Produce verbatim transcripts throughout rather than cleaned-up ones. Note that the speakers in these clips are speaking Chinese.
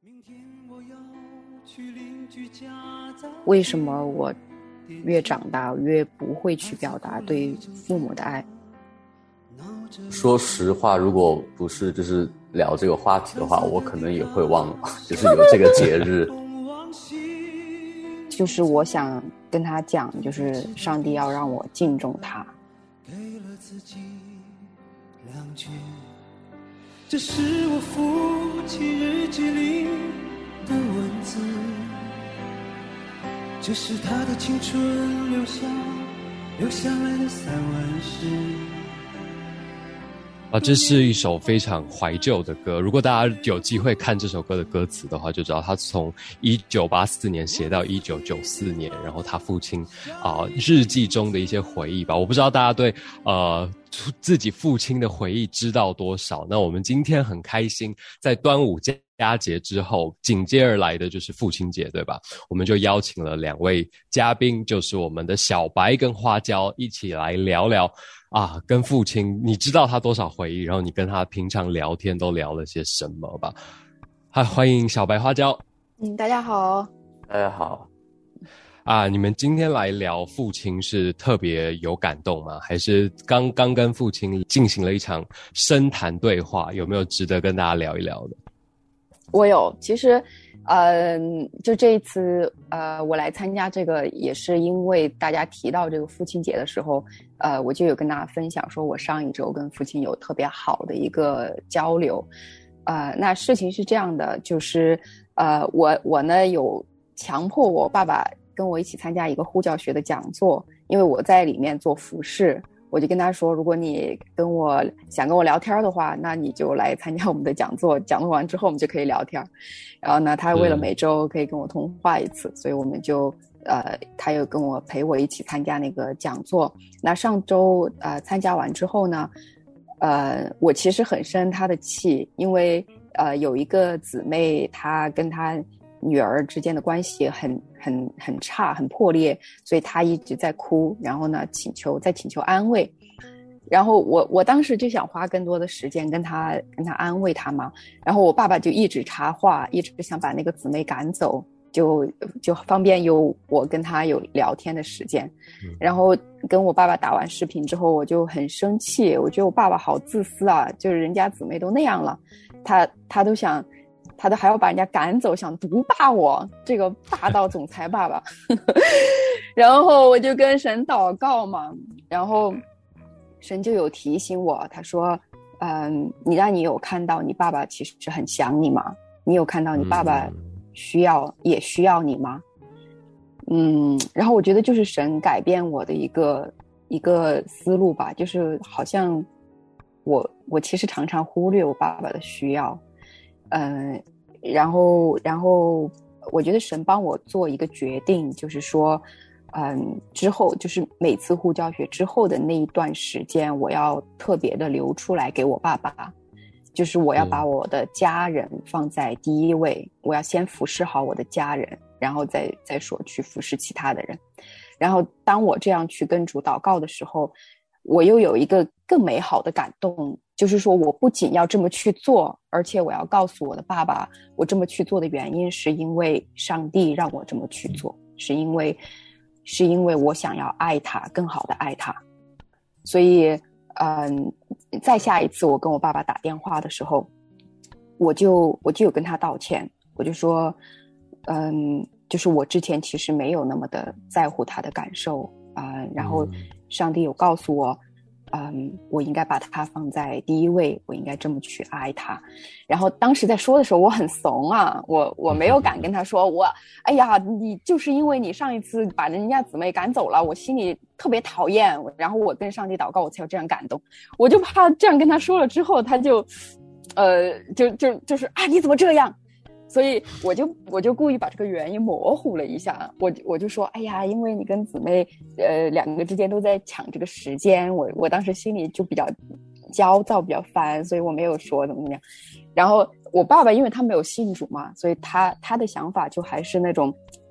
为什么我越长大越不会去表达对父母的爱？ 说实话，如果不是就是聊这个话题的话，我可能也会忘了，就是有这个节日。 就是我想跟他讲，就是上帝要让我敬重他。 这是我父亲日记里的文字，这是他的青春留下留下来的散文诗。 啊，这是一首非常怀旧的歌。如果大家有机会看这首歌的歌词的话，就知道他从一九八四年写到一九九四年，然后他父亲啊、呃、日记中的一些回忆吧。我不知道大家对呃自己父亲的回忆知道多少。那我们今天很开心，在端午佳节之后，紧接而来的就是父亲节，对吧？我们就邀请了两位嘉宾，就是我们的小白跟花椒，一起来聊聊啊，跟父亲你知道他多少回忆，然后你跟他平常聊天都聊了些什么吧。嗨，欢迎小白花椒。 嗯，大家好。 大家好。 啊，你们今天来聊父亲是特别有感动吗？还是刚刚跟父亲进行了一场深谈对话？有没有值得跟大家聊一聊的？ 我有，其实呃就这一次呃我来参加这个也是因为大家提到这个父亲节的时候，呃我就有跟大家分享说我上一周跟父亲有特别好的一个交流。呃那事情是这样的，就是呃我我呢有强迫我爸爸跟我一起参加一个呼叫学的讲座，因为我在里面做服饰，我就跟他说，如果你跟我想跟我聊天的话，那你就来参加我们的讲座，讲座完之后我们就可以聊天。然后呢，他为了每周可以跟我通话一次，所以我们就呃，他又跟我陪我一起参加那个讲座。那上周呃参加完之后呢，呃，我其实很生他的气，因为呃有一个姊妹，她跟她女儿之间的关系很很很差，很破裂，所以她一直在哭，然后呢请求再请求安慰。然后我我当时就想花更多的时间跟她跟她安慰她嘛，然后我爸爸就一直插话，一直想把那个姊妹赶走，就就方便有我跟她有聊天的时间。然后跟我爸爸打完视频之后，我就很生气，我觉得我爸爸好自私啊，就是人家姊妹都那样了，他他都想他都还要把人家赶走，想独霸我这个霸道总裁爸爸。然后我就跟神祷告嘛，然后神就有提醒我，他说嗯，你让你有看到你爸爸其实很想你吗？你有看到你爸爸需要、嗯、也需要你吗？嗯，然后我觉得就是神改变我的一个一个思路吧，就是好像我我其实常常忽略我爸爸的需要。嗯，然后然后我觉得神帮我做一个决定，就是说嗯，之后就是每次呼叫学之后的那一段时间，我要特别的留出来给我爸爸，就是我要把我的家人放在第一位、嗯、我要先服侍好我的家人，然后再再说去服侍其他的人。然后当我这样去跟主祷告的时候，我又有一个更美好的感动，就是说我不仅要这么去做，而且我要告诉我的爸爸，我这么去做的原因是因为上帝让我这么去做，是因为是因为我想要爱他，更好的爱他。所以嗯，再下一次我跟我爸爸打电话的时候，我就我就有跟他道歉，我就说嗯，就是我之前其实没有那么的在乎他的感受啊、呃，然后上帝有告诉我嗯，我应该把他放在第一位，我应该这么去爱他。然后当时在说的时候我很怂啊，我我没有敢跟他说我哎呀，你就是因为你上一次把人家姊妹赶走了，我心里特别讨厌，然后我跟上帝祷告，我才有这样感动。我就怕这样跟他说了之后，他就呃就就就是啊你怎么这样，所以我就我就故意把这个原因模糊了一下，我我就说哎呀，因为你跟姊妹呃两个之间都在抢这个时间，我我当时心里就比较焦躁，比较烦，所以我没有说怎么怎么样。然后我爸爸因为他没有信主嘛，所以他他的想法就还是那种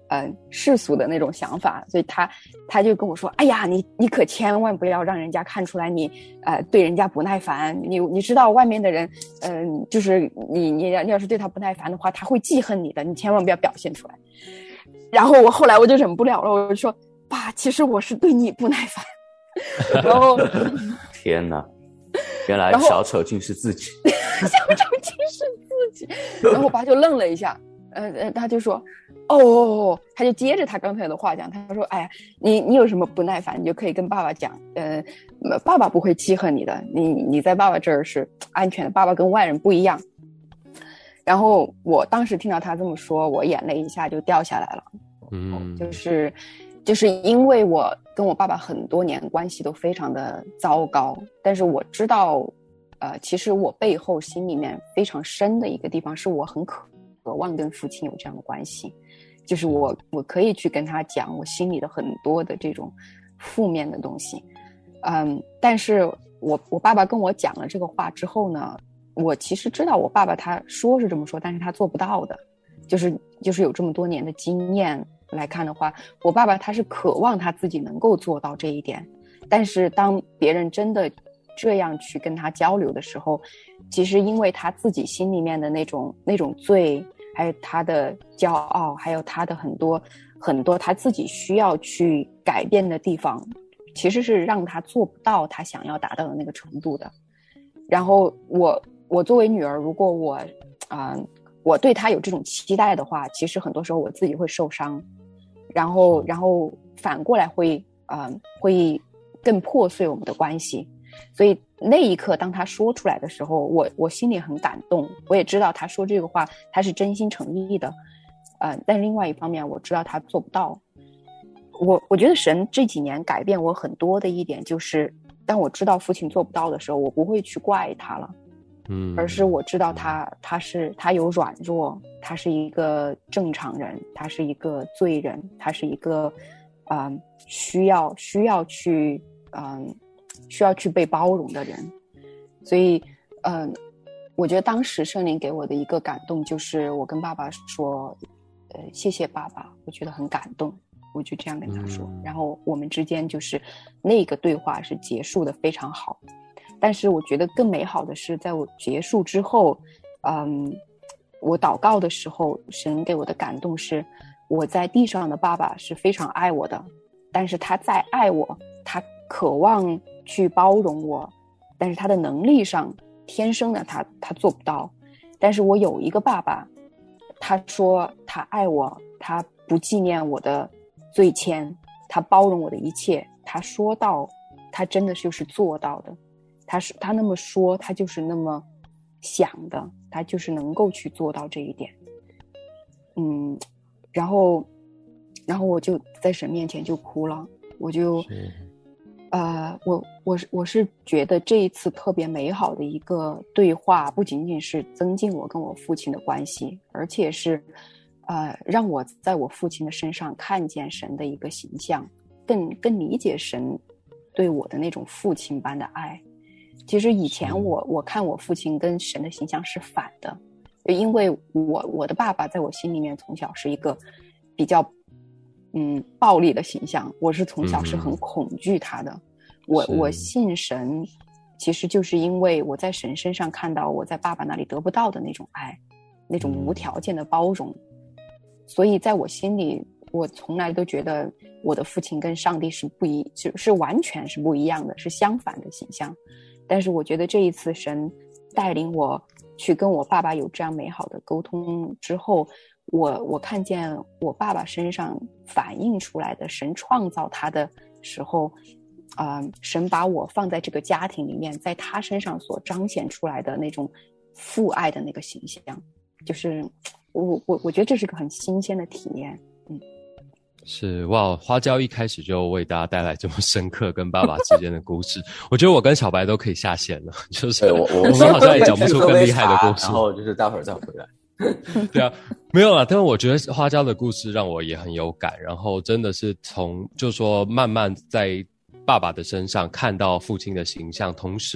呃世俗的那种想法，所以他他就跟我说，哎呀，你你可千万不要让人家看出来你呃对人家不耐烦，你你知道外面的人嗯、呃、就是你你要是对他不耐烦的话，他会记恨你的，你千万不要表现出来。然后我后来我就忍不了了，我就说，爸，其实我是对你不耐烦。然后天哪，原来小丑竟是自己。 小丑竟是自己。然后我爸就愣了一下，呃呃，他就说，哦，他就接着他刚才的话讲，他说，哎呀，你你有什么不耐烦，你就可以跟爸爸讲，呃，爸爸不会记恨你的，你你在爸爸这儿是安全的，爸爸跟外人不一样。然后我当时听到他这么说，我眼泪一下就掉下来了。嗯，就是就是因为我跟我爸爸很多年关系都非常的糟糕，但是我知道呃，其实我背后心里面非常深的一个地方是我很渴望跟父亲有这样的关系，就是我我可以去跟他讲我心里的很多的这种负面的东西。嗯，但是我我爸爸跟我讲了这个话之后呢，我其实知道我爸爸他说是这么说，但是他做不到的，就是就是有这么多年的经验来看的话，我爸爸他是渴望他自己能够做到这一点，但是当别人真的这样去跟他交流的时候，其实因为他自己心里面的那种那种罪，还有他的骄傲，还有他的很多很多他自己需要去改变的地方，其实是让他做不到他想要达到的那个程度的。然后我我作为女儿，如果我啊、呃、我对他有这种期待的话，其实很多时候我自己会受伤，然后然后反过来会啊、呃、会更破碎我们的关系。所以那一刻当他说出来的时候，我我心里很感动，我也知道他说这个话他是真心诚意的，呃，但另外一方面我知道他做不到。我我觉得神这几年改变我很多的一点就是，当我知道父亲做不到的时候，我不会去怪他了，嗯，而是我知道他他是他有软弱，他是一个正常人，他是一个罪人，他是一个嗯、呃、需要需要去嗯。呃需要去被包容的人。所以嗯、呃，我觉得当时圣灵给我的一个感动就是我跟爸爸说呃，谢谢爸爸，我觉得很感动，我就这样跟他说、嗯、然后我们之间就是那个对话是结束的非常好。但是我觉得更美好的是在我结束之后嗯，我祷告的时候，神给我的感动是我在地上的爸爸是非常爱我的，但是他再爱我，他渴望去包容我，但是他的能力上天生的他他做不到。但是我有一个爸爸，他说他爱我，他不纪念我的罪愆，他包容我的一切，他说到他真的就是做到的，他是他那么说，他就是那么想的，他就是能够去做到这一点。嗯，然后然后我就在神面前就哭了，我就呃，我我是我是觉得这一次特别美好的一个对话，不仅仅是增进我跟我父亲的关系，而且是呃让我在我父亲的身上看见神的一个形象，更更理解神对我的那种父亲般的爱。其实以前我我看我父亲跟神的形象是反的，因为我我的爸爸在我心里面从小是一个比较嗯，暴力的形象，我是从小是很恐惧他的。嗯、我我信神，其实就是因为我在神身上看到我在爸爸那里得不到的那种爱，那种无条件的包容。嗯、所以在我心里，我从来都觉得我的父亲跟上帝是不一，是完全是不一样的，是相反的形象。但是我觉得这一次神带领我去跟我爸爸有这样美好的沟通之后，我我看见我爸爸身上反映出来的神创造他的时候，呃，神把我放在这个家庭里面，在他身上所彰显出来的那种父爱的那个形象，就是我我我觉得这是个很新鲜的体验。嗯， 是哇，花椒一开始就为大家带来这么深刻跟爸爸之间的故事，我觉得我跟小白都可以下线了，就是我我们好像也讲不出更厉害的故事， 然后就是待会儿再回来。 对啊，没有啦，但是我觉得花椒的故事让我也很有感，然后真的是从就说慢慢在爸爸的身上看到父亲的形象，同时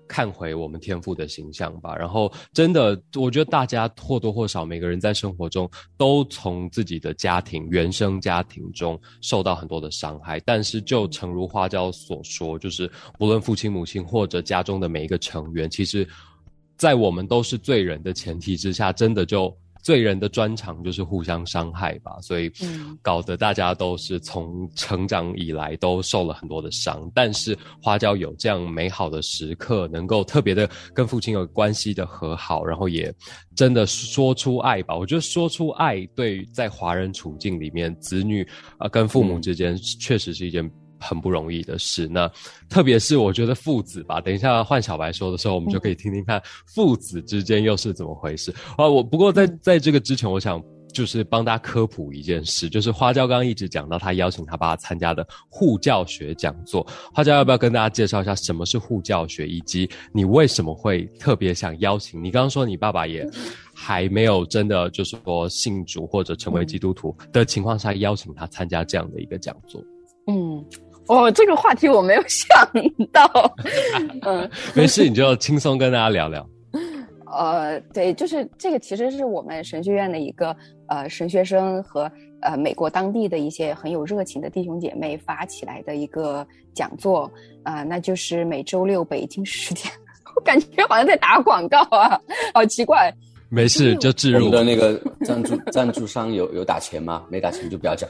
看回我们天父的形象吧。然后真的我觉得大家或多或少每个人在生活中都从自己的家庭原生家庭中受到很多的伤害，但是就诚如花椒所说，就是无论父亲母亲或者家中的每一个成员，其实在我们都是罪人的前提之下，真的就罪人的专长就是互相伤害吧，所以搞得大家都是从成长以来都受了很多的伤。但是花椒有这样美好的时刻，能够特别的跟父亲有关系的和好，然后也真的说出爱吧。我觉得说出爱对在华人处境里面，子女呃跟父母之间确实是一件很不容易的事。那特别是我觉得父子吧，等一下换小白说的时候，我们就可以听听看父子之间又是怎么回事啊。我不过在在这个之前，我想就是帮大家科普一件事，就是花椒刚刚一直讲到他邀请他爸参加的护教学讲座。花椒要不要跟大家介绍一下什么是护教学，以及你为什么会特别想邀请？你刚刚说你爸爸也还没有真的就是说信主或者成为基督徒的情况下，邀请他参加这样的一个讲座。 嗯。哦，这个话题我没有想到。嗯， 没事，你就轻松跟大家聊聊。 呃，对，就是这个其实是我们神学院的一个呃神学生和呃美国当地的一些很有热情的弟兄姐妹发起来的一个讲座啊、呃，那就是每周六北京时间。我感觉好像在打广告啊，好奇怪。 没事，就置入。 我们的那个赞助赞助商有有打钱吗？没打钱就不要讲。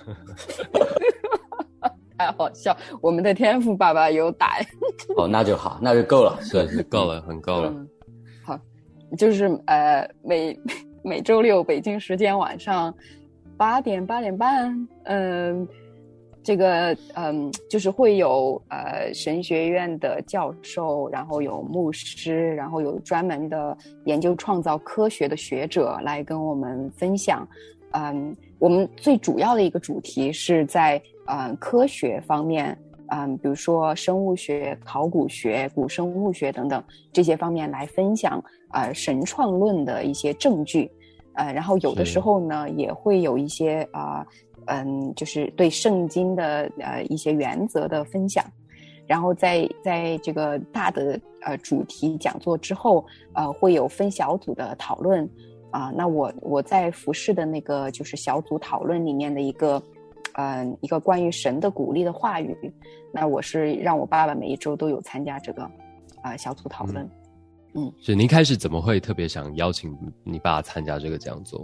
太好笑，我们的天父爸爸有打。 哦，那就好，那就够了， 对，是够了，很够了。 嗯、好，就是呃每每周六北京时间晚上八点八点半，嗯、呃，这个嗯、呃、就是会有呃神学院的教授，然后有牧师，然后有专门的研究创造科学的学者来跟我们分享。嗯，我们最主要的一个主题是在嗯科学方面，嗯，比如说生物学、考古学、古生物学等等这些方面来分享呃神创论的一些证据，呃，然后有的时候呢也会有一些啊、呃、嗯，就是对圣经的呃一些原则的分享。然后在在这个大的呃主题讲座之后，呃，会有分小组的讨论。啊、呃，那我我在服侍的那个就是小组讨论里面的一个，嗯、呃，一个关于神的鼓励的话语，那我是让我爸爸每一周都有参加这个，啊、呃、小组讨论。嗯，嗯是您开始怎么会特别想邀请你爸参加这个讲座？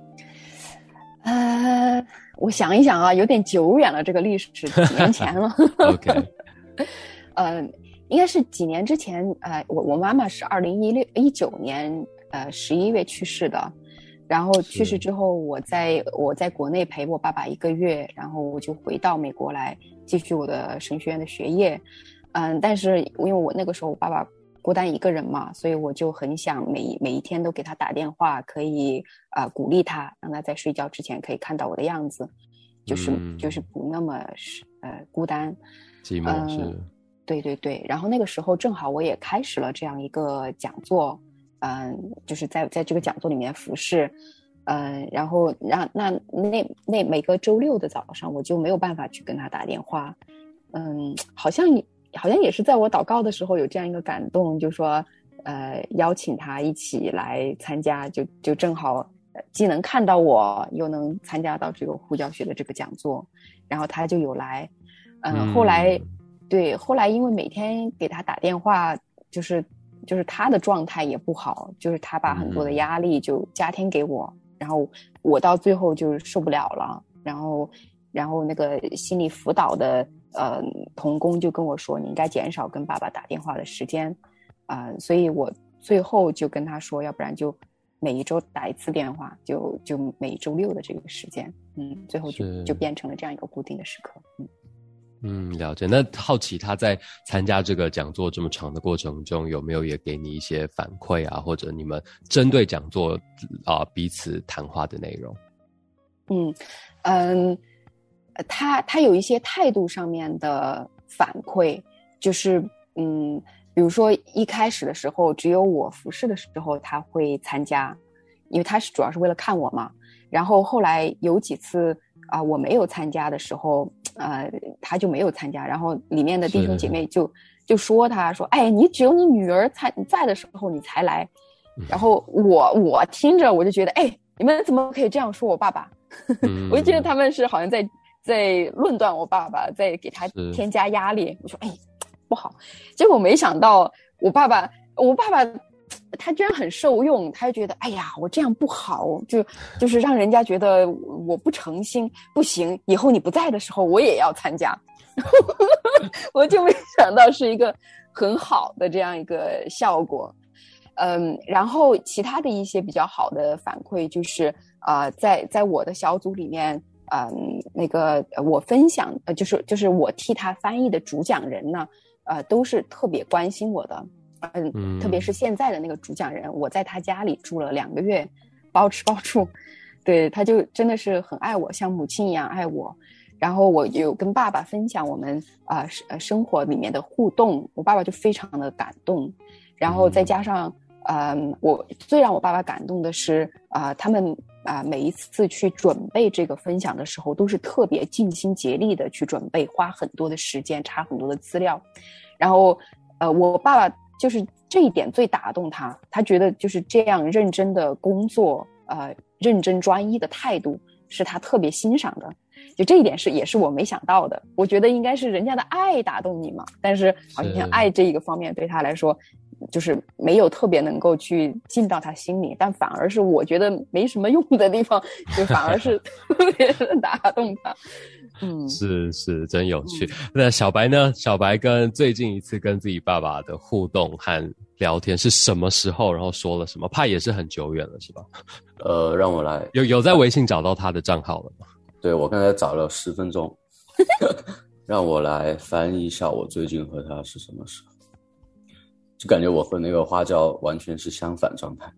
呃，我想一想啊，有点久远了，这个历史几年前了。 OK， 呃，应该是几年之前，呃，我我妈妈是二零一六一九年。呃，十一月去世的，然后去世之后，我在我在国内陪我爸爸一个月，然后我就回到美国来继续我的神学院的学业。嗯，但是因为我那个时候我爸爸孤单一个人嘛，所以我就很想每每一天都给他打电话，可以呃鼓励他，让他在睡觉之前可以看到我的样子，就是、嗯、就是不那么呃孤单寂寞是、呃。 对对对，然后那个时候正好我也开始了这样一个讲座。嗯，就是在在这个讲座里面服侍，嗯，然后让那那那每个周六的早上，我就没有办法去跟他打电话，嗯，好像好像也是在我祷告的时候有这样一个感动，就说呃邀请他一起来参加，就就正好既能看到我，又能参加到这个护教学的这个讲座，然后他就有来，嗯，嗯后来对后来因为每天给他打电话，就是。就是他的状态也不好，就是他把很多的压力就加添给我、嗯、然后我到最后就受不了了，然后然后那个心理辅导的呃同工就跟我说，你应该减少跟爸爸打电话的时间啊、呃，所以我最后就跟他说，要不然就每一周打一次电话，就就每周六的这个时间，嗯，最后就就变成了这样一个固定的时刻，嗯。 嗯，了解。那好奇他在参加这个讲座这么长的过程中，有没有也给你一些反馈啊，或者你们针对讲座啊、呃、彼此谈话的内容？ 嗯嗯，他他有一些态度上面的反馈，就是嗯，比如说一开始的时候，只有我服侍的时候他会参加，因为他是主要是为了看我嘛。然后后来有几次啊、呃，我没有参加的时候。呃，他就没有参加，然后里面的弟兄姐妹就就说他说，哎，你只有你女儿在在的时候你才来。然后我我听着我就觉得，哎，你们怎么可以这样说我爸爸？我就觉得他们是好像在在论断我爸爸，在给他添加压力。我说，哎，不好。结果没想到我爸爸，我爸爸他居然很受用，他就觉得，哎呀，我这样不好，就就是让人家觉得我不诚心，不行，以后你不在的时候我也要参加。我就没想到是一个很好的这样一个效果。嗯，然后其他的一些比较好的反馈就是呃在在我的小组里面，嗯，那个我分享呃就是就是我替他翻译的主讲人呢，呃都是特别关心我的。嗯，嗯特别是现在的那个主讲人，我在他家里住了两个月，包吃包住，对，他就真的是很爱我，像母亲一样爱我。然后我有跟爸爸分享我们啊呃生活里面的互动，我爸爸就非常的感动。然后再加上，嗯，我最让我爸爸感动的是啊、呃，他们啊、呃、每一次去准备这个分享的时候，都是特别尽心竭力的去准备，花很多的时间，查很多的资料。然后呃，我爸爸就是这一点最打动他，他觉得就是这样认真的工作，呃，认真专一的态度是他特别欣赏的。就这一点是也是我没想到的，我觉得应该是人家的爱打动你嘛，但是好像爱这一个方面对他来说就是没有特别能够去进到他心里，但反而是我觉得没什么用的地方就反而是特别的打动他。嗯， 是是真有趣。嗯、那小白呢？小白跟最近一次跟自己爸爸的互动和聊天是什么时候？然后说了什么？怕也是很久远了，是吧？ 呃，让我来有有在微信找到他的账号了吗？ 对，我刚才找了十分钟，让我来翻译一下我最近和他是什么时候，就感觉我和那个花椒完全是相反状态，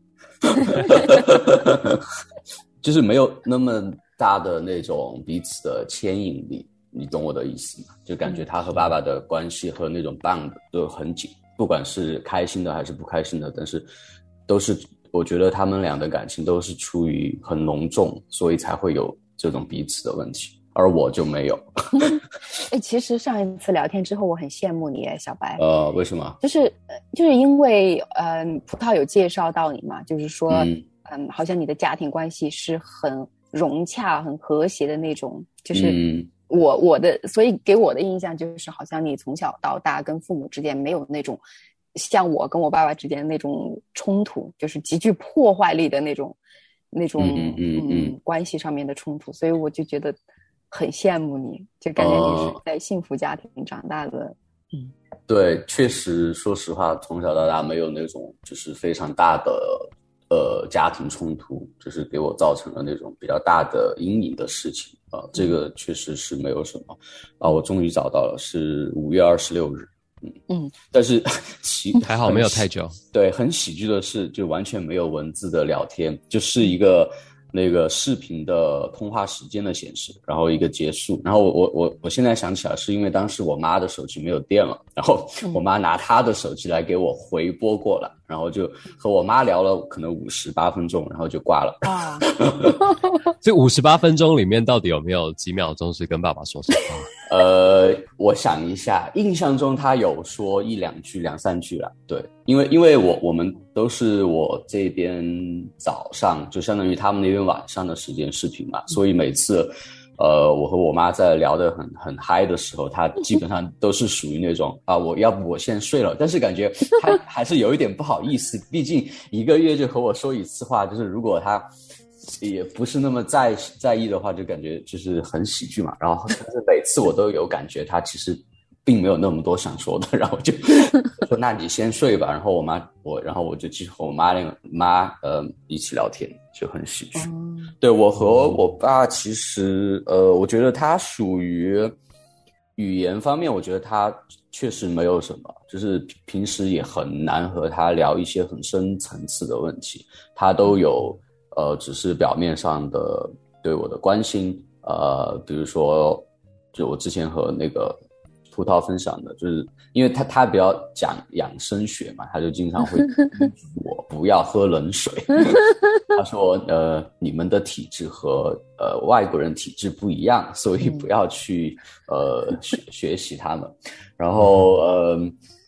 就是没有那么大的那种彼此的牵引力，你懂我的意思吗？就感觉他和爸爸的关系和那种 bond 都很紧，不管是开心的还是不开心的，但是都是我觉得他们俩的感情都是出于很浓重，所以才会有这种彼此的问题，而我就没有。 哎，其实上一次聊天之后，我很羡慕你，小白。 呃，为什么？ 就是就是因为嗯、呃，葡萄有介绍到你嘛，就是说嗯、呃，好像你的家庭关系是很融洽、很和谐的那种，就是我、嗯、我的，所以给我的印象就是好像你从小到大跟父母之间没有那种像我跟我爸爸之间的那种冲突，就是极具破坏力的那种。那种嗯嗯嗯关系上面的冲突，所以我就觉得很羡慕你，就感觉你是在幸福家庭长大的。 嗯，对，确实，说实话，从小到大没有那种就是非常大的呃家庭冲突，就是给我造成了那种比较大的阴影的事情啊、呃，这个确实是没有什么啊。我终于找到了，是五月二十六日。嗯，但是其还好没有太久。 对，很喜剧的是，就完全没有文字的聊天，就是一个那个视频的通话时间的显示，然后一个结束。然后我我我我现在想起来，是因为当时我妈的手机没有电了，然后我妈拿她的手机来给我回拨过来，然后就和我妈聊了可能五十八分钟，然后就挂了。啊， 这五十八分钟里面到底有没有几秒钟是跟爸爸说什么话？ 呃，我想一下，印象中他有说一两句、两三句啦。对，因为因为我我们都是我这边早上，就相当于他们那边晚上的时间视频嘛，所以每次，呃，我和我妈在聊得很很嗨的时候，她基本上都是属于那种啊，我要不我先睡了，但是感觉她还是有一点不好意思，毕竟一个月就和我说一次话，就是如果她也不是那么在在意的话，就感觉就是很喜剧嘛。然后但是每次我都有感觉他其实并没有那么多想说的，然后就说那你先睡吧。然后我妈我然后我就继续和我妈那个妈呃一起聊天，就很喜剧。嗯、对，我和我爸其实呃，我觉得他属于语言方面，我觉得他确实没有什么，就是平时也很难和他聊一些很深层次的问题，他都有。呃，只是表面上的对我的关心，呃，比如说，就我之前和那个葡萄分享的，就是因为他他比较讲养生学嘛，他就经常会叮嘱我不要喝冷水。他说，呃，你们的体质和呃外国人体质不一样，所以不要去呃学学习他们。然后呃。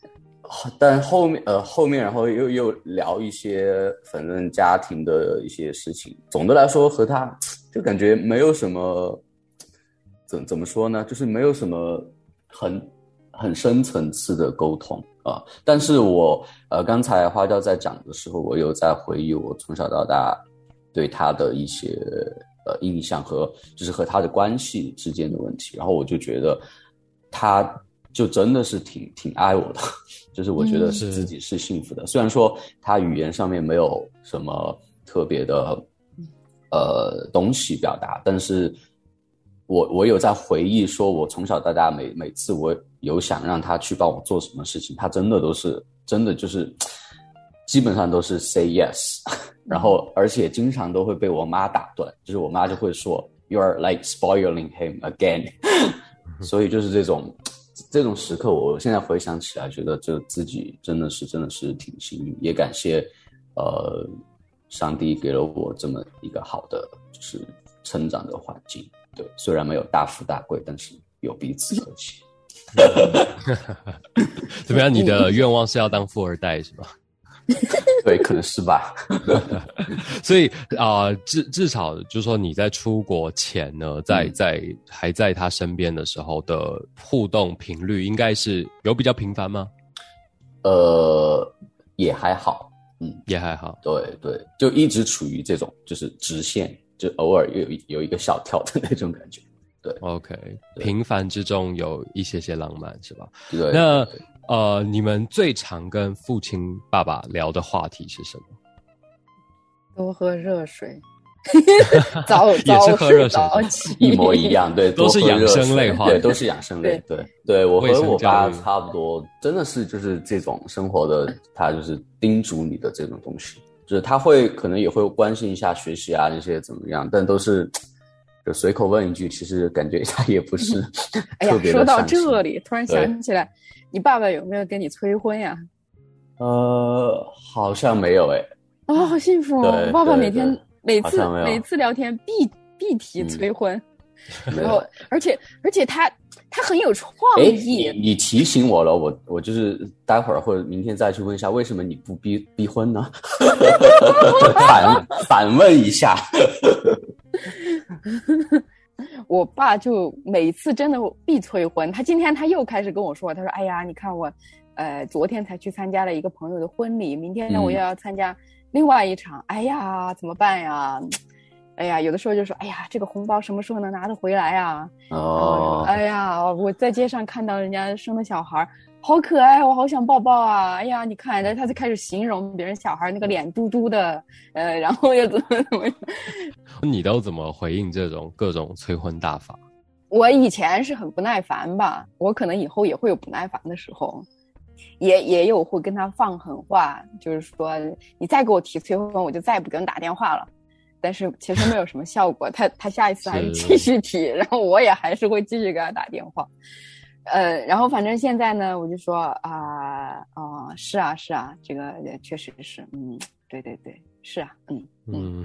但后面呃后面然后又又聊一些反正家庭的一些事情，总的来说和他就感觉没有什么怎怎么说呢，就是没有什么很很深层次的沟通啊。但是我呃刚才花椒在讲的时候，我有在回忆我从小到大对他的一些呃印象和就是和他的关系之间的问题，然后我就觉得他就真的是挺挺爱我的，就是我觉得是自己是幸福的。嗯、虽然说他语言上面没有什么特别的呃东西表达，但是我我有在回忆说，我从小到大每每次我有想让他去帮我做什么事情，他真的都是真的就是基本上都是 say yes， 然后而且经常都会被我妈打断，就是我妈就会说 you're like spoiling him again， 所以就是这种。这种时刻我现在回想起来觉得就自己真的是真的是挺幸运，也感谢呃上帝给了我这么一个好的就是成长的环境。对，虽然没有大富大贵，但是有彼此和谐。 怎么样，你的愿望是要当富二代是吧？ 对，可能是吧。 所以啊、呃，至至少就是说你在出国前呢，在在还在他身边的时候的互动频率，应该是有比较频繁吗？ 呃，也还好，嗯， 也还好。 对对，就一直处于这种就是直线，就偶尔有有一个小跳的那种感觉。对 ，OK， 平凡之中有一些些浪漫，是吧？ 对， 那。 对对呃，你们最常跟父亲爸爸聊的话题是什么？ 多喝热水，早也是喝热水， 早起， 一模一样，对， 都是养生类话题， 对，都是养生类，对，对我和我爸差不多，真的是就是这种生活的，他就是叮嘱你的这种东西，就是他会可能也会关心一下学习啊那些怎么样，但都是就随口问一句，其实感觉他也不是特别的。 哎呀，说到这里，突然想起来。你爸爸有没有跟你催婚呀？ 呃，好像没有哎。 哦，好幸福哦！我爸爸每天每次每次聊天必必提催婚， 嗯、 然后而且而且他他很有创意。 你, 你提醒我了，我我就是待会儿或者明天再去问一下，为什么你不逼逼婚呢？反反问一下。 我爸就每次真的必催婚，他今天他又开始跟我说，他说哎呀你看我呃昨天才去参加了一个朋友的婚礼，明天呢我又要参加另外一场、嗯、哎呀怎么办呀，哎呀有的时候就说哎呀这个红包什么时候能拿得回来啊， 哦， 哎呀我在街上看到人家生的小孩好可爱，我好想抱抱啊！哎呀，你看，他就开始形容别人小孩那个脸嘟嘟的，呃，然后又怎么怎么。 你都怎么回应这种各种催婚大法？ 我以前是很不耐烦吧，我可能以后也会有不耐烦的时候，也也有会跟他放狠话，就是说你再给我提催婚，我就再也不给你打电话了。但是其实没有什么效果，他他下一次还是继续提，然后我也还是会继续给他打电话。呃，然后反正现在呢，我就说啊，哦、呃，是啊，是啊，这个确实是，嗯，对对对，是啊，嗯嗯。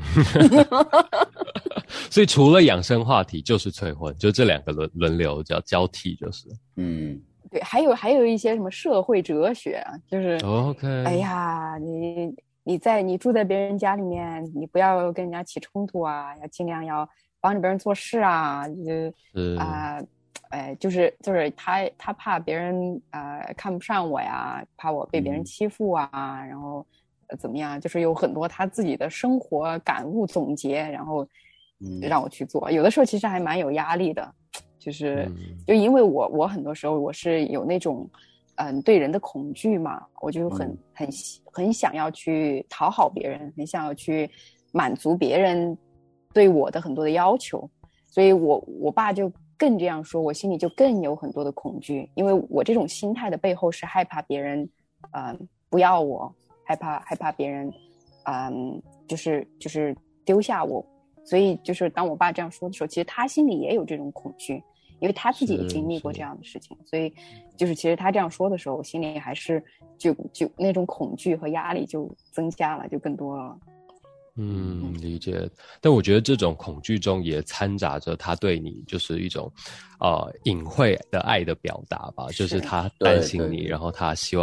所以除了养生话题，就是催婚，就这两个轮轮流叫交替，就是， 嗯， 对，还有还有一些什么社会哲学啊，就是 ，OK， 哎呀，你你在你住在别人家里面，你不要跟人家起冲突啊，要尽量要帮着别人做事啊，就啊。呃哎，就是就是他他怕别人呃看不上我呀，怕我被别人欺负啊，嗯、然后、呃、怎么样？就是有很多他自己的生活感悟总结，然后让我去做。嗯、有的时候其实还蛮有压力的，就是、嗯、就因为我我很多时候我是有那种嗯、呃、对人的恐惧嘛，我就很、嗯、很很想要去讨好别人，很想要去满足别人对我的很多的要求，所以我我爸就。更这样说，我心里就更有很多的恐惧，因为我这种心态的背后是害怕别人，嗯、呃，不要我，害怕害怕别人，嗯、呃，就是就是丢下我，所以就是当我爸这样说的时候，其实他心里也有这种恐惧，因为他自己也经历过这样的事情，所以就是其实他这样说的时候，我心里还是就就那种恐惧和压力就增加了，就更多了。 嗯，理解。但我觉得这种恐惧中也掺杂着他对你就是一种，呃，隐晦的爱的表达吧。是就是他担心你，然后他希望你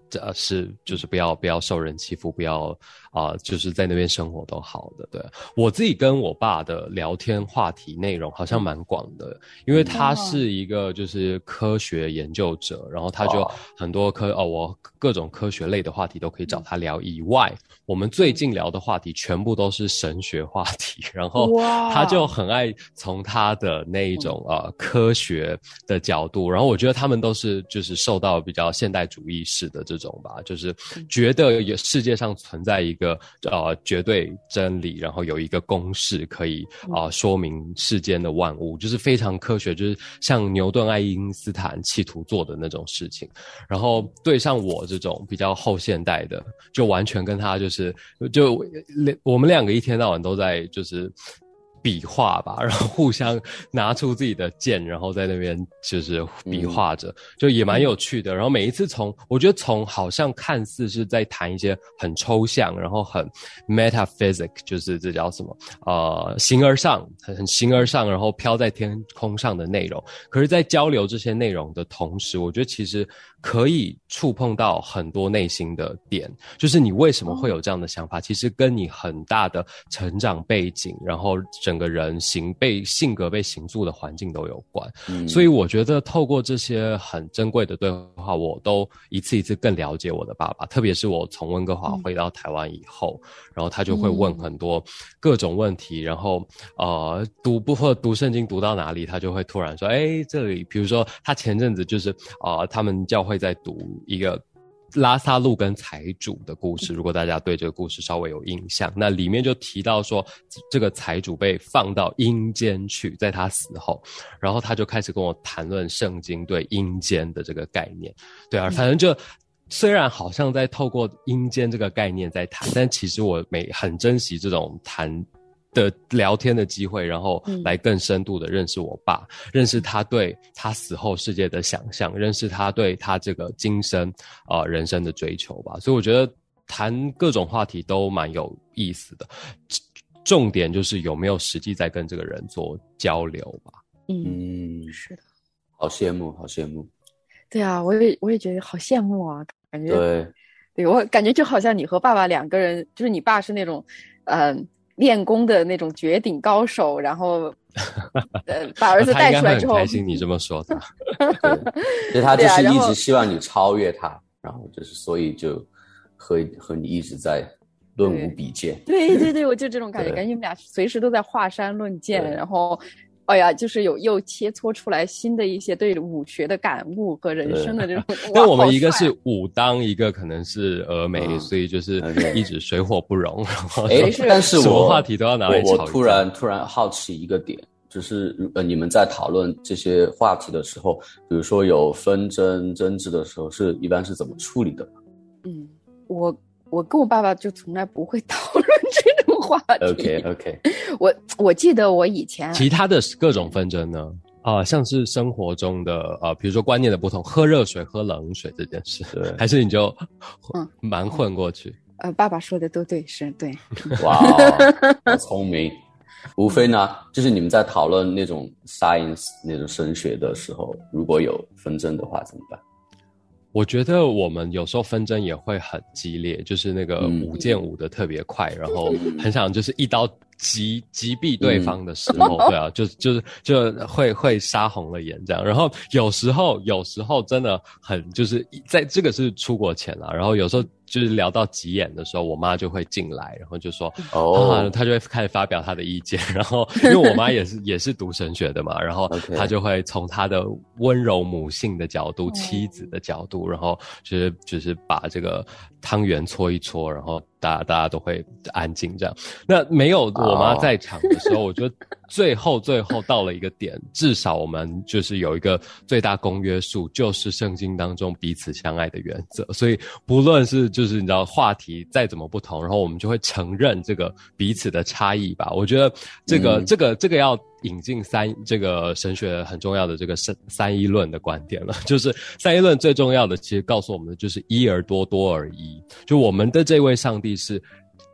呃是就是不要不要受人欺负，不要啊、呃、就是在那边生活都好的。对，我自己跟我爸的聊天话题内容好像蛮广的，因为他是一个就是科学研究者，然后他就很多科哦我各种科学类的话题都可以找他聊，以外我们最近聊的话题全部都是神学话题，然后他就很爱从他的那一种呃科学的角度，然后我觉得他们都是就是受到比较现代主义式的这种吧，就是觉得有世界上存在一个呃绝对真理，然后有一个公式可以啊、呃、说明世间的万物，就是非常科学，就是像牛顿爱因斯坦企图做的那种事情。然后对上我这种比较后现代的，就完全跟他就是就我们两个一天到晚都在就是比划吧，然后互相拿出自己的剑，然后在那边就是比划着，就也蛮有趣的。然后每一次从我觉得从好像看似是在谈一些很抽象，然后很 metaphysic， 就是这叫什么呃形而上，很形而上，然后飘在天空上的内容。可是在交流这些内容的同时，我觉得其实可以触碰到很多内心的点，就是你为什么会有这样的想法，其实跟你很大的成长背景，然后整个人形被性格被形塑的环境都有关、嗯、所以我觉得透过这些很珍贵的对话，我都一次一次更了解我的爸爸，特别是我从温哥华回到台湾以后、嗯、然后他就会问很多各种问题、嗯、然后呃读不或读圣经读到哪里，他就会突然说诶这里比如说他前阵子就是呃他们教会在读一个拉撒路跟财主的故事，如果大家对这个故事稍微有印象，那里面就提到说这个财主被放到阴间去，在他死后，然后他就开始跟我谈论圣经对阴间的这个概念。对啊，反正就虽然好像在透过阴间这个概念在谈，但其实我每很珍惜这种谈的聊天的机会，然后来更深度的认识我爸、嗯、认识他对他死后世界的想象，认识他对他这个今生呃人生的追求吧。所以我觉得谈各种话题都蛮有意思的，重点就是有没有实际在跟这个人做交流吧。 嗯，是的， 好羡慕好羡慕。 对啊，我也我也觉得好羡慕啊，感觉对对，我感觉就好像你和爸爸两个人，就是你爸是那种嗯、呃练功的那种绝顶高手，然后呃把儿子带出来之后， 他应该会很开心你这么说的。 对，所以他就是一直希望你超越他，然后就是所以就和和你一直在论武比剑。 对对对，我就这种感觉，感觉你们俩随时都在华山论剑，然后哎呀，就是有又切磋出来新的一些对武学的感悟和人生的这种。 但我们一个是武当，一个可能是峨眉、嗯，所以就是一直水火不容。 哎，但是我什么话题都要拿来吵。 我突然突然好奇一个点，就是呃，你们在讨论这些话题的时候，比如说有纷争争执的时候，是一般是怎么处理的？ 嗯，我我跟我爸爸就从来不会讨论这种话题。 OK OK， 我我记得我以前其他的各种纷争呢，啊、呃，像是生活中的呃，比如说观念的不同，喝热水喝冷水这件事，对，还是你就嗯蛮混过去？ 呃，爸爸说的都对，是对。 哇，好聪明。无非呢，就是你们在讨论那种 science 那种神学的时候，如果有纷争的话怎么办？ 我觉得我们有时候纷争也会很激烈，就是那个舞剑舞的特别快、嗯、然后很想就是一刀击击毙对方的时候、嗯、对啊，就就是就会会杀红了眼这样。然后有时候有时候真的很就是在这个是出国前啦，然后有时候就是聊到急眼的时候，我妈就会进来，然后就说哦、啊，她就会开始发表她的意见。然后因为我妈也是也是读神学的嘛，然后她就会从她的温柔母性的角度、妻子的角度，然后就是就是把这个汤圆搓一搓，然后大家大家都会安静这样。那没有我妈在场的时候，我觉得最后最后到了一个点，至少我们就是有一个最大公约数，就是圣经当中彼此相爱的原则。所以不论是就是你知道话题再怎么不同，然后我们就会承认这个彼此的差异吧。我觉得这个、嗯、这个这个要引进三这个神学很重要的这个三三一论的观点了，就是三一论最重要的其实告诉我们的就是一而多多而一，就我们的这位上帝是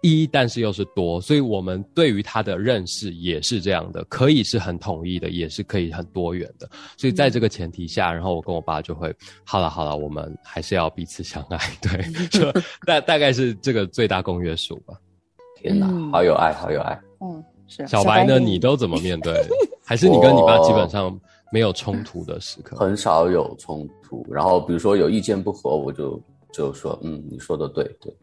一但是又是多，所以我们对于它的认识也是这样的，可以是很统一的，也是可以很多元的。所以在这个前提下，然后我跟我爸就会，好了好了，我们还是要彼此相爱，对，就大大概是这个最大公约数吧。 天哪， 嗯、 好有爱，好有爱。 嗯，是。 小白呢？你都怎么面对？还是你跟你爸基本上没有冲突的时刻？ 很少有冲突。然后比如说有意见不合，我就就说，嗯，你说的对，对。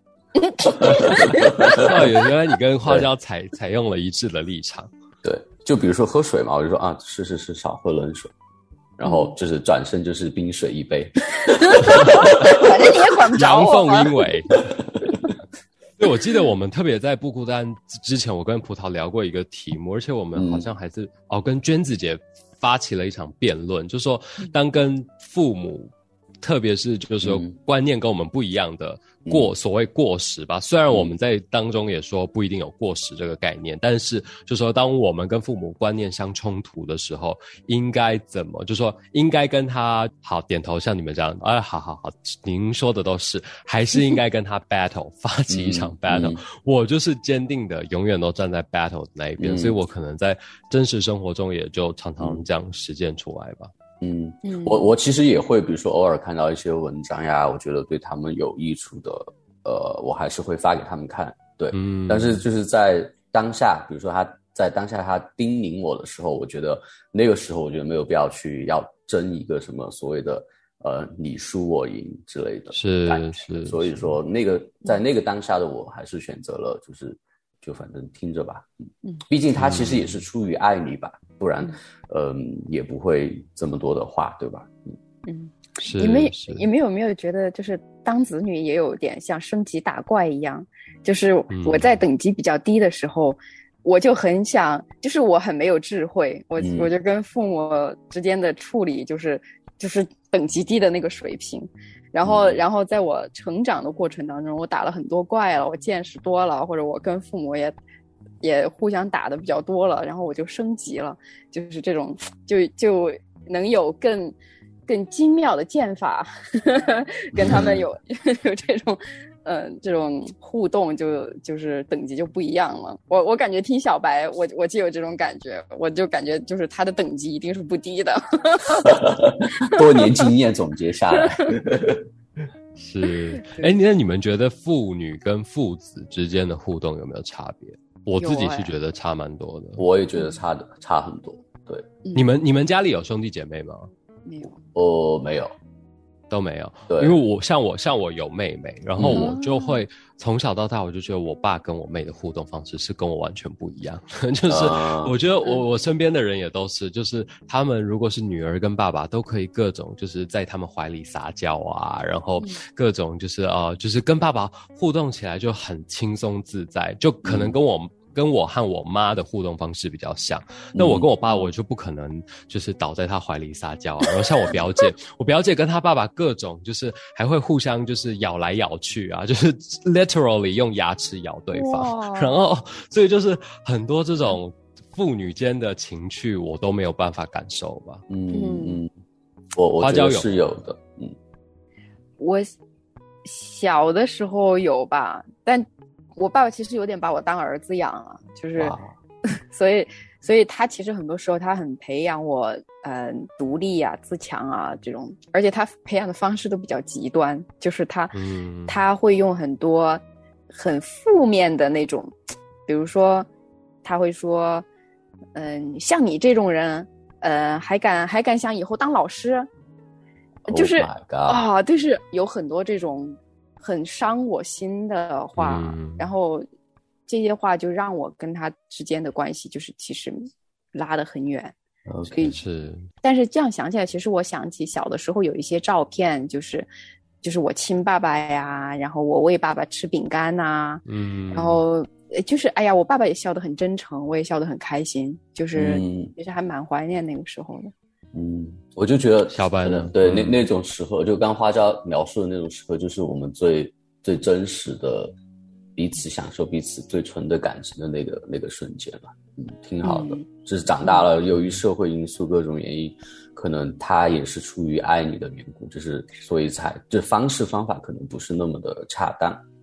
哦，原来你跟花椒采采用了一致的立场。 对，就比如说喝水嘛，我就说啊，是是是，少喝冷水。然后就是转身就是冰水一杯。 反正你也管不着我。 阳奉阴违。对，我记得我们特别在不孤单之前，我跟葡萄聊过一个题目，而且我们好像还是、嗯、哦跟娟子姐发起了一场辩论，就是说当跟父母。特别是就是说观念跟我们不一样的过、嗯、所谓过时吧，虽然我们在当中也说不一定有过时这个概念，但是就说当我们跟父母观念相冲突的时候，应该怎么就说应该跟他好点头，像你们这样，哎，好好好，您说的都是，还是应该跟他 battle 发起一场 battle、嗯嗯、我就是坚定的永远都站在 battle 的那一边、嗯、所以我可能在真实生活中也就常常这样实践出来吧。 嗯，我我其实也会，比如说偶尔看到一些文章呀，我觉得对他们有益处的，呃，我还是会发给他们看，对。嗯，但是就是在当下，比如说他在当下他叮咛我的时候，我觉得那个时候我觉得没有必要去要争一个什么所谓的呃你输我赢之类的， 是是。 所以说那个在那个当下的我还是选择了就是就反正听着吧，嗯，毕竟他其实也是出于爱你吧。不然，嗯、呃，也不会这么多的话，对吧？嗯嗯，是。你们你们有没有觉得，就是当子女也有点像升级打怪一样？就是我在等级比较低的时候，嗯、我就很想，就是我很没有智慧，我、嗯、我就跟父母之间的处理，就是就是等级低的那个水平。然后，然后在我成长的过程当中，我打了很多怪了，我见识多了，或者我跟父母也。也互相打的比较多了，然后我就升级了，就是这种就就能有更更精妙的剑法呵呵跟他们有有这种呃这种互动，就就是等级就不一样了。我我感觉听小白我我就有这种感觉，我就感觉就是他的等级一定是不低的。 多年经验总结下来。 是，哎，那你们觉得父女跟父子之间的互动有没有差别？我自己是觉得差蛮多的， 我也觉得差的差很多。对， 你们你们家里有兄弟姐妹吗？ 没有， 哦，没有， 都没有。 对， 因为我像我像我有妹妹，然后我就会、嗯、从小到大我就觉得我爸跟我妹的互动方式是跟我完全不一样。就是我觉得我我身边的人也都是，就是他们如果是女儿跟爸爸都可以各种就是在他们怀里撒娇啊，然后各种就是呃就是跟爸爸互动起来就很轻松自在，就可能跟我。嗯跟我和我妈的互动方式比较像，那我跟我爸我就不可能就是倒在他怀里撒娇啊，然后像我表姐，我表姐跟她爸爸各种就是还会互相就是咬来咬去啊，就是 literally 用牙齿咬对方，然后所以就是很多这种父女间的情趣我都没有办法感受吧。 嗯嗯，我我觉得是有的。嗯， 我小的时候有吧，但我爸爸其实有点把我当儿子养了，就是所以所以他其实很多时候他很培养我呃独立啊自强啊这种，而且他培养的方式都比较极端，就是他、嗯、他会用很多很负面的那种，比如说他会说嗯、呃、像你这种人呃还敢还敢想以后当老师，就是、oh 啊就是有很多这种很伤我心的话、嗯、然后这些话就让我跟他之间的关系就是其实拉得很远。 Okay, 所以是， 但是这样想起来，其实我想起小的时候有一些照片，就是就是我亲爸爸呀，然后我喂爸爸吃饼干呐，嗯，然后就是哎呀，我爸爸也笑得很真诚，我也笑得很开心，就是其实还蛮怀念那个时候的。 嗯，我就觉得小白的对、 嗯、 那那种时候，就刚花椒描述的那种时候，就是我们最最真实的彼此享受彼此最纯的感情的那个那个瞬间了。嗯，挺好的。嗯、就是长大了，由于社会因素各种原因，可能他也是出于爱你的缘故，就是所以才这方式方法可能不是那么的恰当。